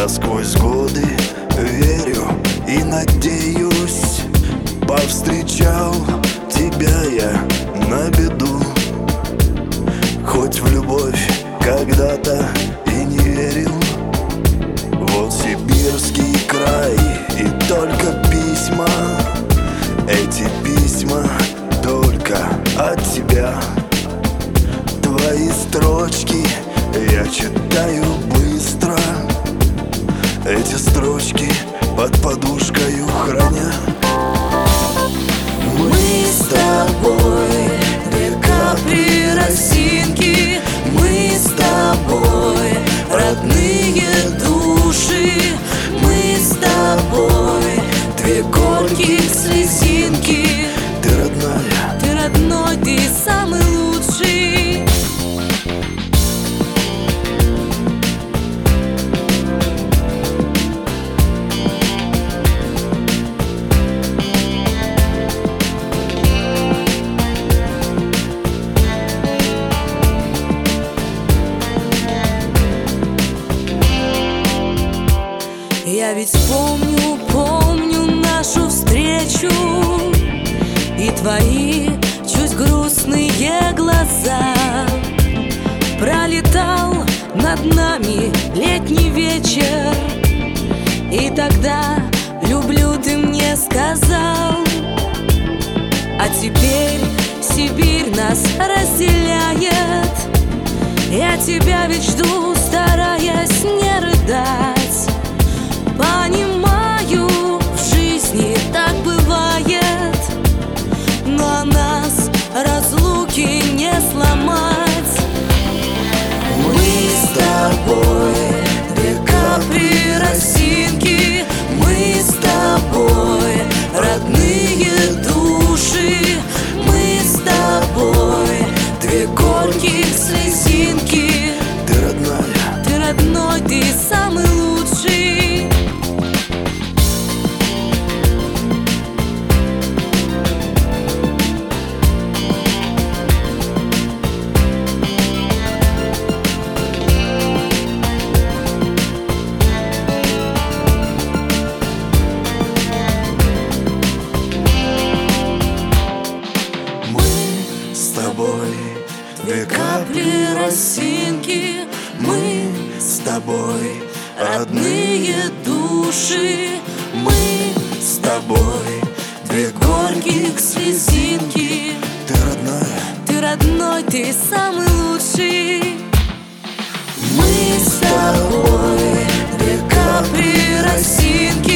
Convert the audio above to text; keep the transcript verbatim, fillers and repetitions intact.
Я сквозь годы верю и надеюсь, повстречал тебя я на беду. Хоть в любовь когда-то и не верил, вот сибирский край и только письма, эти письма только от тебя. Твои строчки я читаю быстро, эти строчки под подушкою храня. Мы с тобой две капли росинки, мы с тобой родные души, мы с тобой две горьких слезинки. Ты родная, ты родной, ты самый лучший. Я ведь помню, помню нашу встречу и твои чуть грустные глаза. Пролетал над нами летний вечер, и тогда люблю ты мне сказал. А теперь Сибирь нас разделяет, я тебя ведь жду, стараясь не рыдать. Понимаю, в жизни так бывает, но нас разлуки не сломать. Мы с тобой две капли росинки, мы с тобой родные души, мы с тобой две горьких слезинки. ты родная, ты родной, ты самый лучший. две капли росинки, мы с тобой родные души, мы с тобой две горьких слезинки. Ты родная, ты родной, ты самый лучший. Мы с тобой две капли росинки,